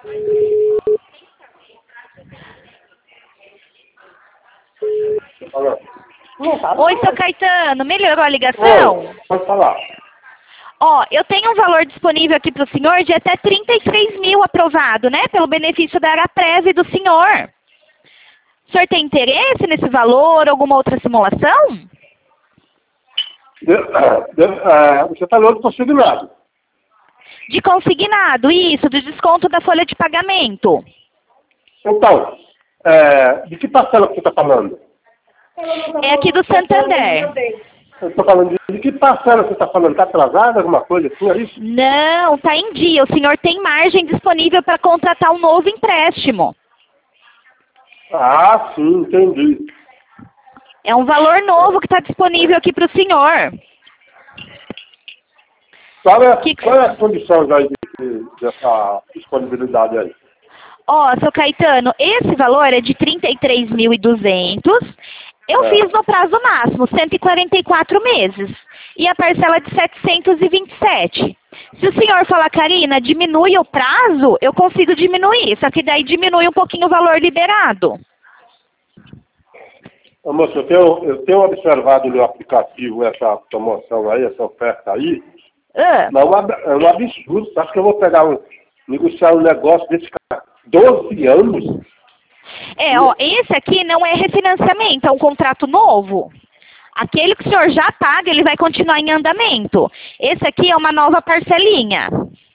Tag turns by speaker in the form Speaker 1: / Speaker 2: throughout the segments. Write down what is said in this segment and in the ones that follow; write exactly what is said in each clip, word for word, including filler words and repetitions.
Speaker 1: Alô?
Speaker 2: Oi, seu Caetano, melhorou a ligação?
Speaker 1: Oi, pode falar.
Speaker 2: Ó, eu tenho um valor disponível aqui para o senhor de até trinta e três mil aprovado, né? Pelo benefício da Araprev do senhor. O senhor tem interesse nesse valor, alguma outra simulação?
Speaker 1: De, de, uh, você falou do consignado.
Speaker 2: De consignado, isso, do desconto da folha de pagamento.
Speaker 1: Então, é, de que parcela que você está falando?
Speaker 2: É aqui do Santander.
Speaker 1: Eu estou falando de, de que parcela você está falando? Está atrasada, alguma coisa assim, é isso?
Speaker 2: Não, tá em dia. O senhor tem margem disponível para contratar um novo empréstimo.
Speaker 1: Ah, sim, entendi.
Speaker 2: É um valor novo que está disponível aqui para o senhor.
Speaker 1: Qual é,
Speaker 2: Que...
Speaker 1: qual é as condições aí de, dessa disponibilidade aí?
Speaker 2: Ó, seu Caetano, esse valor é de trinta e três mil e duzentos. Eu
Speaker 1: É.
Speaker 2: fiz no prazo máximo, cento e quarenta e quatro meses. E a parcela de setecentos e vinte e sete. Se o senhor falar, Karina, diminui o prazo, eu consigo diminuir. Só que daí diminui um pouquinho o valor liberado.
Speaker 1: Ô, moço, eu tenho, eu tenho observado no aplicativo essa promoção aí, essa oferta aí.
Speaker 2: Ah.
Speaker 1: Não, é um absurdo. Você acha que eu vou pegar um, negociar um negócio desse cara? doze anos?
Speaker 2: É, ó, esse aqui não é refinanciamento, é um contrato novo. Aquele que o senhor já paga, ele vai continuar em andamento. Esse aqui é uma nova parcelinha.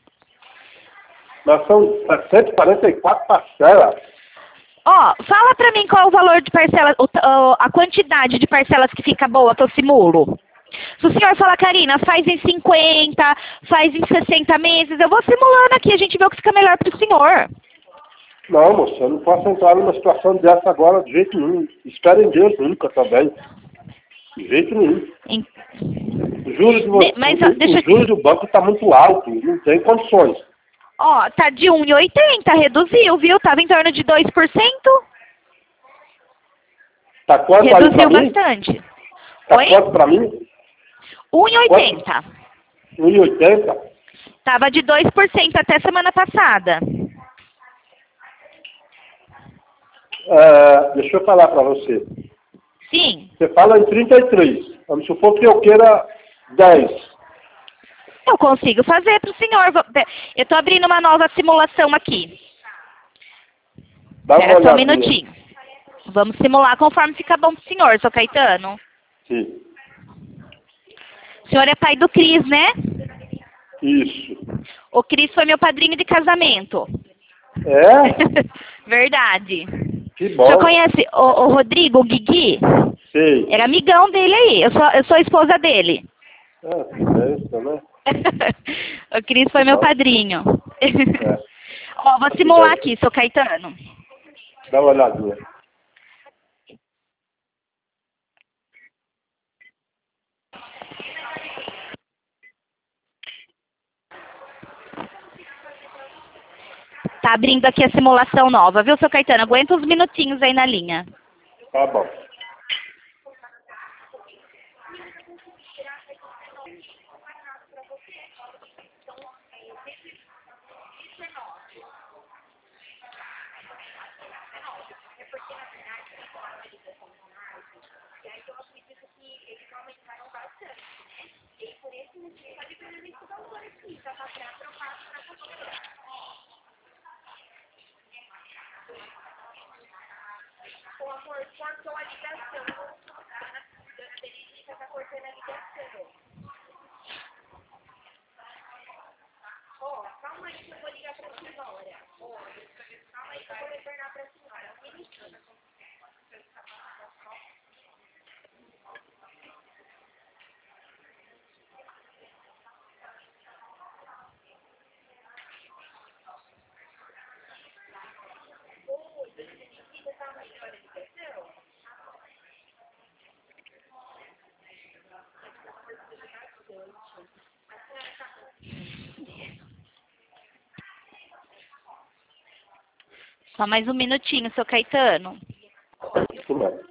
Speaker 1: Mas são cento e quarenta e quatro parcelas.
Speaker 2: Ó, fala pra mim qual é o valor de parcelas, a quantidade de parcelas que fica boa que eu simulo. Se o senhor falar, Karina, faz em cinquenta, faz em sessenta meses, eu vou simulando aqui, a gente vê o que fica melhor pro senhor.
Speaker 1: Não, moça, eu não posso entrar numa situação dessa agora de jeito nenhum. Espero em Deus nunca também. De jeito nenhum.
Speaker 2: Em...
Speaker 1: O juro, do,
Speaker 2: De... Mas, ó,
Speaker 1: o,
Speaker 2: deixa...
Speaker 1: o juro do banco está muito alto, não tem condições.
Speaker 2: Ó, tá de um vírgula oitenta, reduziu, viu? Tava em torno de dois por cento.
Speaker 1: Tá quanto aí
Speaker 2: Reduziu
Speaker 1: pra mim?
Speaker 2: bastante.
Speaker 1: Tá
Speaker 2: Oi?
Speaker 1: quanto pra mim?
Speaker 2: um vírgula oitenta.
Speaker 1: um vírgula oitenta?
Speaker 2: Tava de dois por cento até semana passada.
Speaker 1: É, deixa eu falar pra você.
Speaker 2: Sim.
Speaker 1: Você fala em trinta e três. Vamos supor que eu queira dez.
Speaker 2: Eu consigo fazer para o senhor. Eu estou abrindo uma nova simulação aqui.
Speaker 1: Dá uma
Speaker 2: Espera só um
Speaker 1: olhadinha.
Speaker 2: minutinho. Vamos simular conforme fica bom para o senhor, seu Caetano.
Speaker 1: Sim.
Speaker 2: O senhor é pai do Cris, né?
Speaker 1: Isso.
Speaker 2: O Cris foi meu padrinho de casamento.
Speaker 1: É?
Speaker 2: Verdade.
Speaker 1: Que bom.
Speaker 2: O senhor conhece o, o Rodrigo, o Guigui?
Speaker 1: Sei.
Speaker 2: Era amigão dele aí. Eu sou, eu sou a esposa dele.
Speaker 1: Ah, que besta, né?
Speaker 2: O Cris foi meu padrinho.
Speaker 1: É.
Speaker 2: Ó, vou simular aqui, seu Caetano.
Speaker 1: Dá uma olhadinha.
Speaker 2: Tá abrindo aqui a simulação nova, viu, seu Caetano? Aguenta uns minutinhos aí na linha.
Speaker 1: Tá bom.
Speaker 2: Só mais um minutinho, seu Caetano.
Speaker 1: Isso mesmo.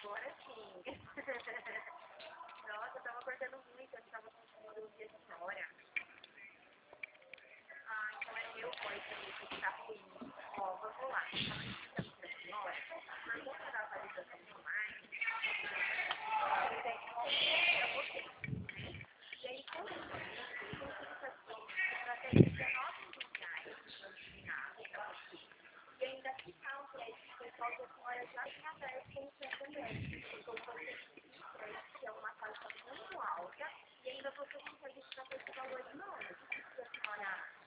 Speaker 3: Agora sim. Nossa, eu tava cortando muito, eu tava conseguindo ouvir a história. Ah, então é meu pai que tá ruim. Ó, vamos lá. Eu tava explicando pra senhora, por conta da atualização do mar, eu tenho que mostrar pra vocês, né? E aí, como eu tenho solicitação para até dezenove reais de pra você. E ainda ficar o crédito pessoal que a senhora já tinha aberto com o Santander. Então, você crédito, que é uma taxa muito alta, e ainda você consegue ficar com esse valor de novo. O que a senhora acha?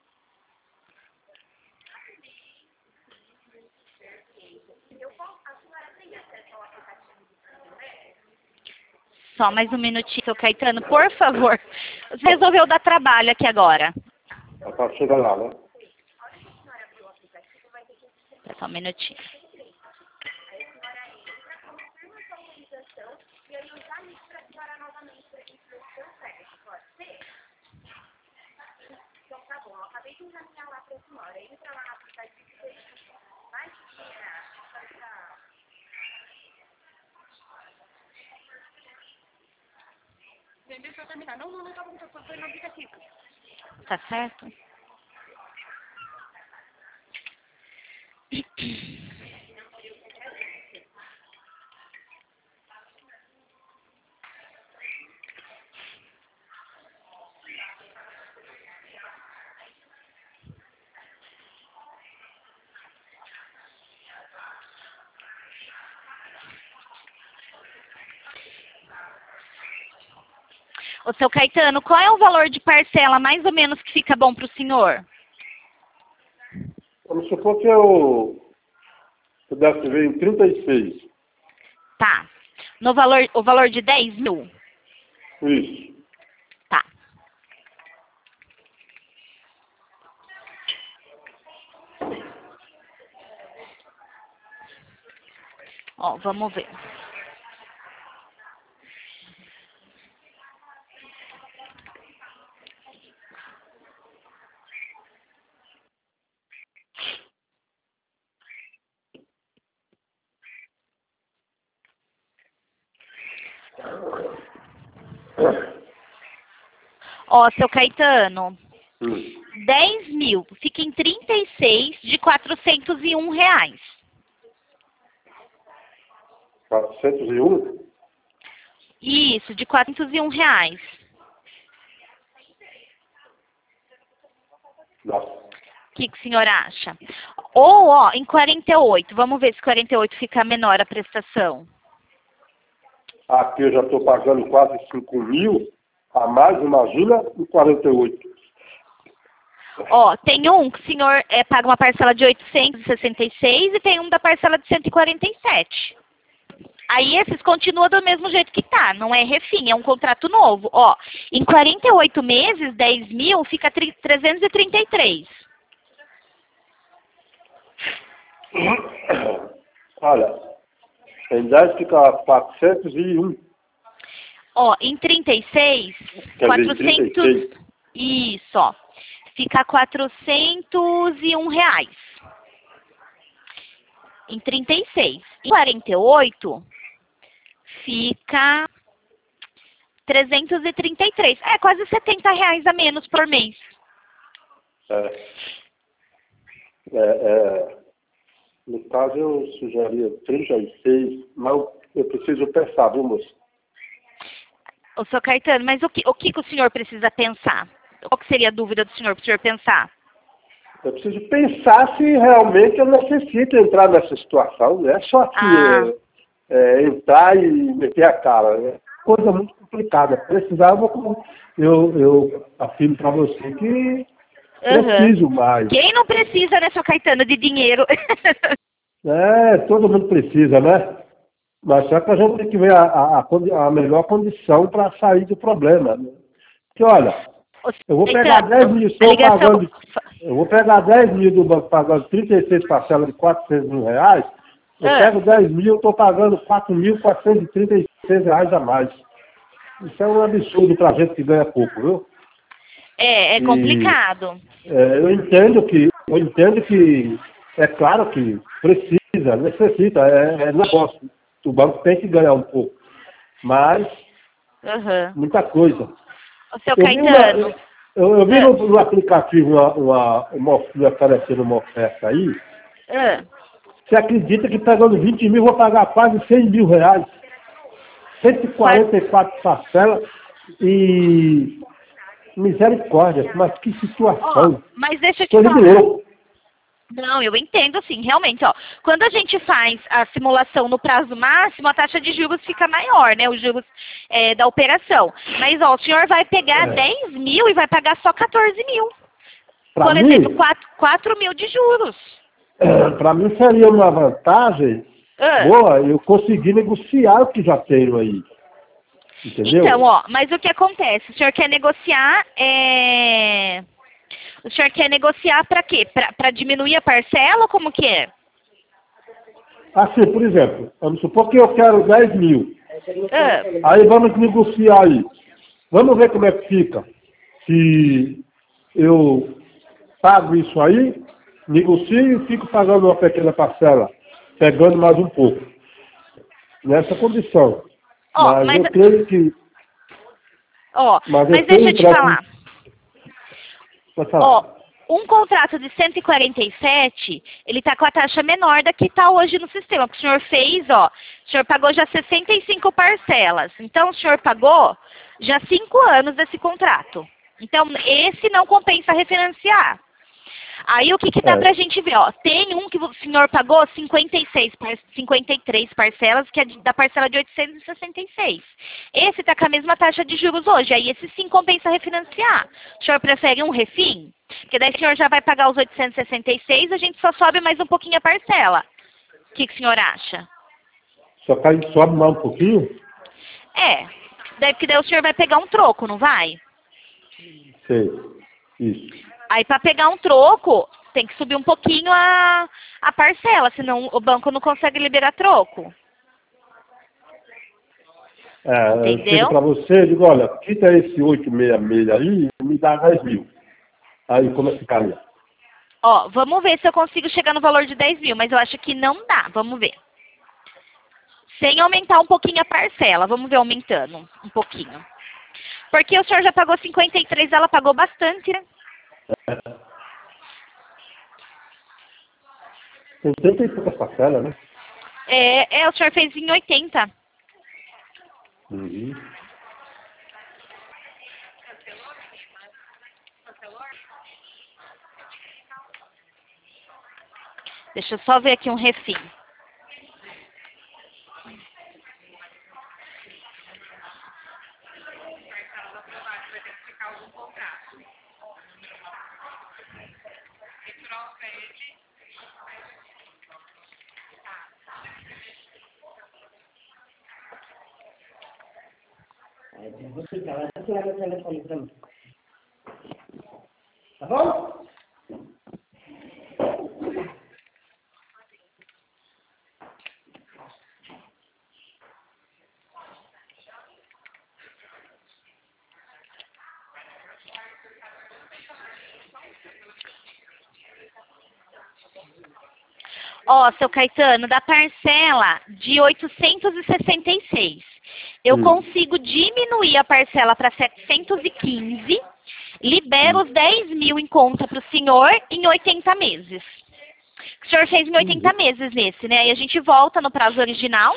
Speaker 3: Perfeito. Eu posso, a senhora tem acesso ao aplicativo do Santander?
Speaker 2: Só mais um minutinho, seu Caetano, por favor. Você resolveu dar trabalho aqui agora.
Speaker 1: A parte chega lá, né?
Speaker 3: A hora que a senhora abrir o aplicativo, vai ter que
Speaker 2: Só um minutinho.
Speaker 3: Aí a senhora entra, confirma sua autorização e aí eu já ligo para a senhora novamente para a gente ver se deu certo. Pode ser? Então tá bom, eu acabei de encaminhar lá para a senhora. Entra lá no aplicativo e verifica. Vai tirar. Tchau, tchau. Nem deixa eu terminar. Não, não, não tá bom, tá foi no aplicativo.
Speaker 2: Tá certo? Ô, seu Caetano, qual é o valor de parcela mais ou menos que fica bom para o senhor?
Speaker 1: Vamos supor que eu pudesse ver em trinta e seis.
Speaker 2: Tá. No valor, o valor de dez mil?
Speaker 1: Isso.
Speaker 2: Tá. Ó, vamos ver. Ó, seu Caetano,
Speaker 1: Hum.
Speaker 2: dez mil fica em trinta e seis de quatrocentos e um reais.
Speaker 1: quatrocentos e um?
Speaker 2: Isso, de quatrocentos e um reais.
Speaker 1: Nossa.
Speaker 2: O que, que o senhor acha? Ou, ó, em quarenta e oito. Vamos ver se quarenta e oito fica menor a prestação.
Speaker 1: Aqui eu já estou pagando quase cinco mil a mais, imagina, em quarenta e oito.
Speaker 2: Ó, tem um que o senhor é, paga uma parcela de oitocentos e sessenta e seis e tem um da parcela de cento e quarenta e sete. Aí esses continuam do mesmo jeito que tá, não é refim, é um contrato novo. Ó, em quarenta e oito meses, dez mil, fica trezentos e trinta e três.
Speaker 1: Olha, em dez fica quatrocentos e um.
Speaker 2: Ó, em trinta e seis,
Speaker 1: Quer
Speaker 2: quatrocentos...
Speaker 1: dizer, trinta e seis.
Speaker 2: Isso, ó. Fica quatrocentos e um reais. Em trinta e seis. Em quarenta e oito, fica trezentos e trinta e três. É, quase setenta reais a menos por mês.
Speaker 1: É, é, é, no caso, eu sugeria trinta e seis, mas eu preciso pensar, viu, moço?
Speaker 2: Ô, senhor Caetano, mas o que, o que que o senhor precisa pensar? Qual que seria a dúvida do senhor para o senhor pensar?
Speaker 1: Eu preciso pensar se realmente eu necessito entrar nessa situação. Não é só que
Speaker 2: Ah.
Speaker 1: é, é, entrar e meter a cara. É coisa muito complicada. Precisava, eu, eu afirmo para você que preciso
Speaker 2: Uhum.
Speaker 1: mais.
Speaker 2: Quem não precisa, né, senhor Caetano, de dinheiro?
Speaker 1: É, todo mundo precisa, né? Mas só que a gente tem que ver a, a, a a melhor condição para sair do problema. Né? Porque, olha,
Speaker 2: Ô,
Speaker 1: eu vou
Speaker 2: senhor
Speaker 1: pegar
Speaker 2: Caetano,
Speaker 1: dez mil,
Speaker 2: a
Speaker 1: estou
Speaker 2: ligação...
Speaker 1: pagando, eu vou pegar dez mil do banco pagando trinta e seis parcelas de quatrocentos mil reais, eu
Speaker 2: Ah.
Speaker 1: pego dez mil, estou pagando quatro mil quatrocentos e trinta e seis reais a mais. Isso é um absurdo para a gente que ganha pouco, viu?
Speaker 2: É, é
Speaker 1: E,
Speaker 2: complicado.
Speaker 1: é, eu entendo que, eu entendo que, é claro que precisa, necessita, é, é negócio. o banco tem que ganhar um pouco. Mas,
Speaker 2: Aham.
Speaker 1: muita coisa.
Speaker 2: O seu
Speaker 1: Eu vi, uma,
Speaker 2: Caetano.
Speaker 1: eu, eu vi
Speaker 2: Ah.
Speaker 1: no, no aplicativo uma, uma, uma, me oferecendo uma oferta aí.
Speaker 2: Ah.
Speaker 1: Você acredita que pagando vinte mil, vou pagar quase cem mil reais? cento e quarenta e quatro parcelas e misericórdia, mas que
Speaker 2: Ó,
Speaker 1: situação.
Speaker 2: mas deixa eu te
Speaker 1: Coisa de
Speaker 2: falar.
Speaker 1: louco.
Speaker 2: Não, eu entendo sim, realmente, ó. Quando a gente faz a simulação no prazo máximo, a taxa de juros fica maior, né? Os juros é, da operação. Mas, ó, o senhor vai pegar
Speaker 1: É.
Speaker 2: dez mil e vai pagar só quatorze mil.
Speaker 1: Para
Speaker 2: Por exemplo,
Speaker 1: mim,
Speaker 2: quatro mil de juros.
Speaker 1: para mim seria uma vantagem
Speaker 2: Ah.
Speaker 1: boa eu conseguir negociar o que já tenho aí. Entendeu?
Speaker 2: Então, ó, mas o que acontece? O senhor quer negociar, é... O senhor quer negociar para quê? Para diminuir a parcela ou como que é?
Speaker 1: Assim, por exemplo, vamos supor que eu quero dez mil.
Speaker 2: Ah.
Speaker 1: Aí vamos negociar aí. Vamos ver como é que fica. Se eu pago isso aí, negocio e fico pagando uma pequena parcela, pegando mais um pouco. Nessa condição.
Speaker 2: Ó,
Speaker 1: Mas,
Speaker 2: mas,
Speaker 1: eu creio que...
Speaker 2: ó,
Speaker 1: Mas,
Speaker 2: mas
Speaker 1: eu tenho
Speaker 2: deixa eu
Speaker 1: um
Speaker 2: te
Speaker 1: trato...
Speaker 2: falar.
Speaker 1: Pode falar.
Speaker 2: Ó, um contrato de cento e quarenta e sete, ele tá com a taxa menor da que está hoje no sistema. Que o senhor fez, ó, o senhor pagou já sessenta e cinco parcelas. Então, o senhor pagou já cinco anos desse contrato. Então, esse não compensa refinanciar. Aí, o que que dá
Speaker 1: É.
Speaker 2: pra gente ver, ó? Tem um que o senhor pagou cinquenta e seis, par- cinquenta e três parcelas, que é de- da parcela de oitocentos e sessenta e seis. Esse tá com a mesma taxa de juros hoje. Aí, esse sim compensa refinanciar. O senhor prefere um refim? Porque daí o senhor já vai pagar os oitocentos e sessenta e seis, a gente só sobe mais um pouquinho a parcela. O que que o senhor acha?
Speaker 1: Só cai, sobe mais um pouquinho?
Speaker 2: É. Daí, porque daí o senhor vai pegar um troco, não vai?
Speaker 1: Sei. Isso.
Speaker 2: Aí, para pegar um troco, tem que subir um pouquinho a, a parcela, senão o banco não consegue liberar troco.
Speaker 1: É, eu chego
Speaker 2: Entendeu?
Speaker 1: para você e digo, olha, quita esse oitocentos e sessenta e seis aí e me dá dez mil. Aí como é que ficaria?
Speaker 2: Ó, vamos ver se eu consigo chegar no valor de dez mil, mas eu acho que não dá. Vamos ver. Sem aumentar um pouquinho a parcela. Vamos ver aumentando um pouquinho. Porque o senhor já pagou cinquenta e três, ela pagou bastante, né?
Speaker 1: Tem trinta e poucas parcelas, né?
Speaker 2: É, é, o senhor fez em oitenta.
Speaker 1: Uhum.
Speaker 2: Deixa eu só ver aqui um refim.
Speaker 1: Tá bom?
Speaker 2: Ó, seu Caetano, da parcela de oitocentos e sessenta e seis, eu
Speaker 1: Hum.
Speaker 2: consigo diminuir a parcela para setecentos e quinze, libero os dez mil em conta para o senhor em oitenta meses. O senhor fez em oitenta meses nesse, né? Aí a gente volta no prazo original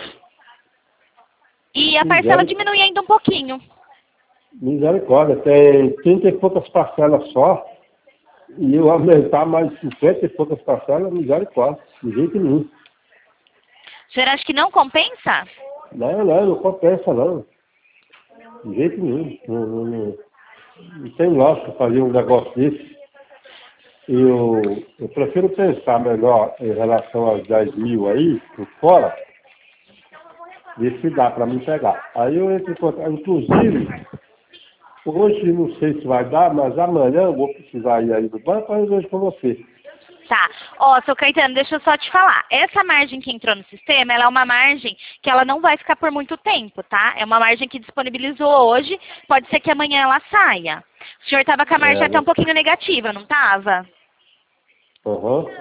Speaker 2: e a parcela
Speaker 1: Miséric-
Speaker 2: diminui ainda um pouquinho.
Speaker 1: Misericórdia, tem trinta e poucas parcelas só. E eu aumentar mais cinquenta e poucas parcelas, misericórdia. De jeito nenhum.
Speaker 2: O senhor acha que não compensa?
Speaker 1: Não, não, não compensa não. De jeito nenhum. Não, não, não, não tem lógica fazer um negócio desse. Eu, eu prefiro pensar melhor em relação aos dez mil aí, por fora, ver se dá para me pegar. Aí eu entro em contato. Inclusive, hoje não sei se vai dar, mas amanhã eu vou precisar ir aí do banco para resolver com você.
Speaker 2: Tá. Ó, seu Caetano, deixa eu só te falar. Essa margem que entrou no sistema, ela é uma margem que ela não vai ficar por muito tempo, tá? É uma margem que disponibilizou hoje, pode ser que amanhã ela saia. O senhor tava com a margem
Speaker 1: É,
Speaker 2: até um
Speaker 1: né?
Speaker 2: pouquinho negativa, não tava?
Speaker 1: Uhum.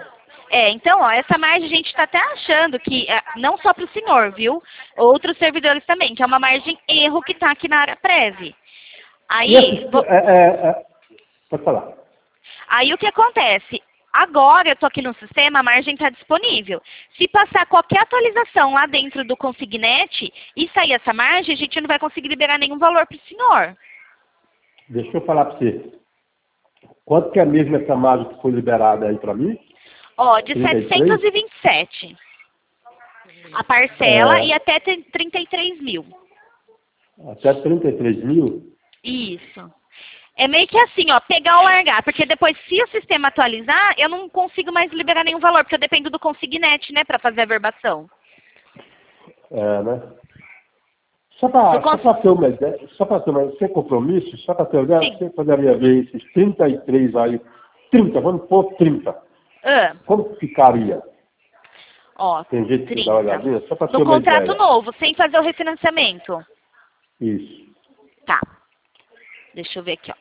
Speaker 2: É, então, ó, essa margem a gente está até achando que, é, não só para o senhor, viu? Outros servidores também, que é uma margem erro que está aqui na área Preve.
Speaker 1: E
Speaker 2: Aí,
Speaker 1: esse,
Speaker 2: vo-
Speaker 1: é, é, é, pode falar.
Speaker 2: aí o que acontece? Agora eu estou aqui no sistema, a margem está disponível. Se passar qualquer atualização lá dentro do Consignet e sair essa margem, a gente não vai conseguir liberar nenhum valor para o senhor.
Speaker 1: Deixa eu falar para você. Quanto que é mesmo essa margem que foi liberada aí para mim?
Speaker 2: Ó, de
Speaker 1: trinta e três?
Speaker 2: setecentos e vinte e sete. A parcela
Speaker 1: É,
Speaker 2: e até trinta e três mil.
Speaker 1: até trinta e três mil?
Speaker 2: Isso. É meio que assim, ó, pegar ou largar, porque depois, se o sistema atualizar, eu não consigo mais liberar nenhum valor, porque eu dependo do Consignet, né, para fazer a verbação.
Speaker 1: É, né? Só para
Speaker 2: Do cons...
Speaker 1: só ter uma ideia, só para ter uma ideia, sem compromisso, só para ter uma ideia,
Speaker 2: Sim.
Speaker 1: você poderia ver esses trinta e três aí, trinta, vamos pôr trinta.
Speaker 2: Ah,
Speaker 1: Como que ficaria?
Speaker 2: ó,
Speaker 1: Tem jeito de dar uma
Speaker 2: trinta.
Speaker 1: olhadinha? Só para ter
Speaker 2: No
Speaker 1: uma
Speaker 2: contrato
Speaker 1: ideia.
Speaker 2: novo, sem fazer o refinanciamento.
Speaker 1: Isso.
Speaker 2: Tá. Deixa eu ver aqui, ó.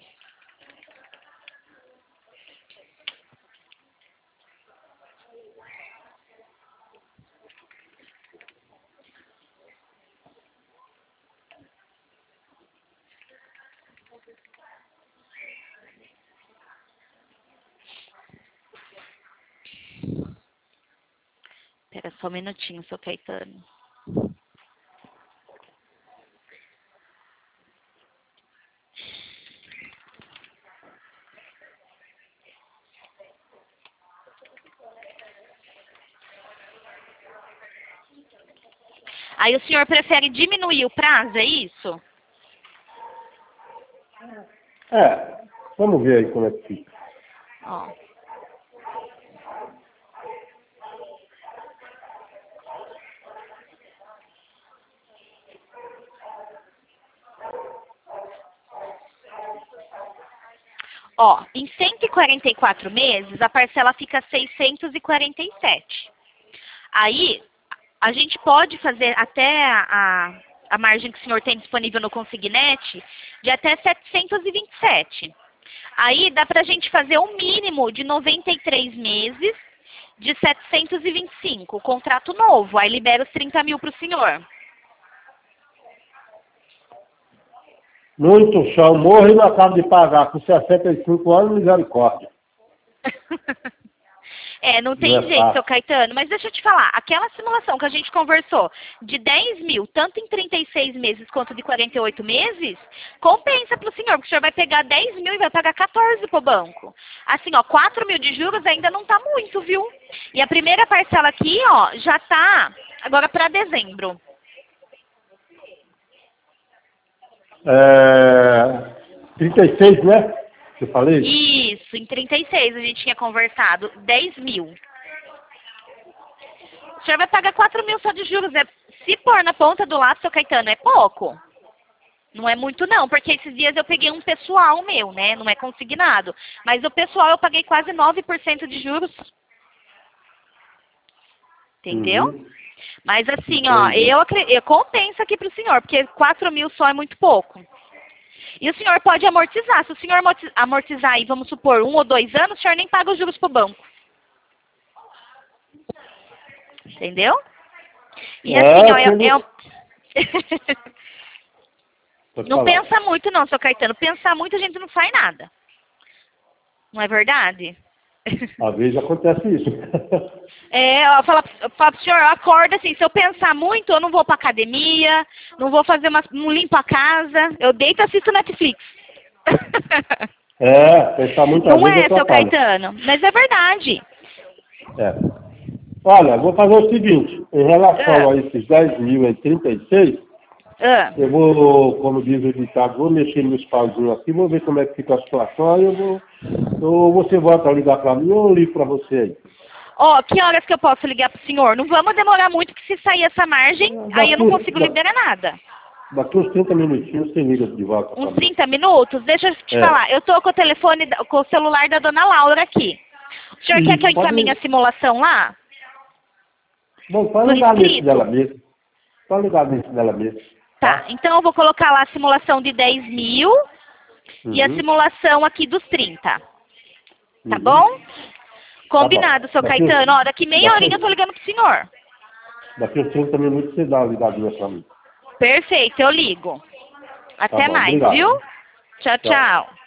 Speaker 2: Espera só um minutinho, seu Caetano. Aí o senhor prefere diminuir o prazo, é isso?
Speaker 1: É, vamos ver aí como é que fica.
Speaker 2: Ó. Ó, em cento e quarenta e quatro meses, a parcela fica seiscentos e quarenta e sete. Aí, a gente pode fazer até a, a margem que o senhor tem disponível no Consignet de até setecentos e vinte e sete. Aí, dá pra gente fazer um mínimo de noventa e três meses de setecentos e vinte e cinco, contrato novo. Aí libera os trinta mil pro senhor.
Speaker 1: Muito chão, morro e não acabo de pagar com sessenta e cinco anos, misericórdia.
Speaker 2: É, não tem
Speaker 1: Não é
Speaker 2: jeito,
Speaker 1: fácil.
Speaker 2: seu Caetano. Mas deixa eu te falar, aquela simulação que a gente conversou de dez mil, tanto em trinta e seis meses quanto de quarenta e oito meses, compensa para o senhor, porque o senhor vai pegar dez mil e vai pagar quatorze para o banco. Assim, ó, quatro mil de juros ainda não tá muito, viu? E a primeira parcela aqui, ó, já tá agora para dezembro.
Speaker 1: É, trinta e seis, né? Que eu falei?
Speaker 2: Isso, em trinta e seis a gente tinha conversado, dez mil. O senhor vai pagar quatro mil só de juros. É, se pôr na ponta do lápis, seu Caetano, é pouco. Não é muito não, porque esses dias eu peguei um pessoal meu, né? Não é consignado. Mas o pessoal eu paguei quase nove por cento de juros. Entendeu?
Speaker 1: Uhum.
Speaker 2: Mas assim, ó,
Speaker 1: Entendi.
Speaker 2: eu, acre- eu compenso aqui pro senhor, porque quatro mil só é muito pouco. E o senhor pode amortizar. Se o senhor amorti- amortizar aí, vamos supor, um ou dois anos, o senhor nem paga os juros pro banco. Entendeu? E
Speaker 1: É,
Speaker 2: assim, ó, eu,
Speaker 1: aquele-
Speaker 2: eu...
Speaker 1: Pode
Speaker 2: não
Speaker 1: falar.
Speaker 2: pensa muito não, seu Caetano. Pensar muito a gente não faz nada. Não é verdade?
Speaker 1: Às vezes acontece isso.
Speaker 2: É, eu falo, eu falo pro senhor, eu acordo assim, se eu pensar muito, eu não vou pra academia, não vou fazer uma, não limpo a casa, eu deito e assisto Netflix.
Speaker 1: É, pensar muitas
Speaker 2: Não
Speaker 1: vezes
Speaker 2: é, seu
Speaker 1: atrapalha.
Speaker 2: Caetano, mas é verdade.
Speaker 1: É. Olha, vou fazer o seguinte, em relação
Speaker 2: Ah,
Speaker 1: a esses dez mil em trinta e seis,
Speaker 2: ah.
Speaker 1: eu vou, como diz o ditado, vou mexer meus pauzinhos aqui, vou ver como é que fica a situação, aí eu vou, ou você volta a ligar para mim ou eu ligo para você aí.
Speaker 2: Ó, que horas que eu posso ligar pro senhor? Não vamos demorar muito, porque se sair essa margem, aí eu não
Speaker 1: Daqui,
Speaker 2: consigo
Speaker 1: da-
Speaker 2: liberar nada.
Speaker 1: daqui uns trinta minutinhos você liga de volta para
Speaker 2: Uns
Speaker 1: mim.
Speaker 2: trinta minutos? Deixa eu te
Speaker 1: É.
Speaker 2: falar, eu tô com o telefone, da- com o celular da dona Laura aqui. O senhor quer que eu
Speaker 1: Isso, pode
Speaker 2: encaminhe
Speaker 1: ligar.
Speaker 2: a simulação lá?
Speaker 1: Bom, pode
Speaker 2: Por
Speaker 1: ligar nesse
Speaker 2: escrito?
Speaker 1: dela mesmo. Pode ligar nesse dela mesmo.
Speaker 2: Tá, então eu vou colocar lá a simulação de dez mil e a
Speaker 1: Uhum.
Speaker 2: simulação aqui dos trinta. Tá
Speaker 1: Uhum.
Speaker 2: bom? Combinado, seu
Speaker 1: Daqui-
Speaker 2: Caetano. Ó, daqui meia
Speaker 1: daqui-
Speaker 2: horinha eu tô ligando pro senhor.
Speaker 1: Daqui uns trinta minutos você dá a ligadinha pra mim.
Speaker 2: Perfeito, eu ligo. Até
Speaker 1: bom,
Speaker 2: mais,
Speaker 1: obrigado.
Speaker 2: viu? Tchau,
Speaker 1: Tchau.
Speaker 2: tchau.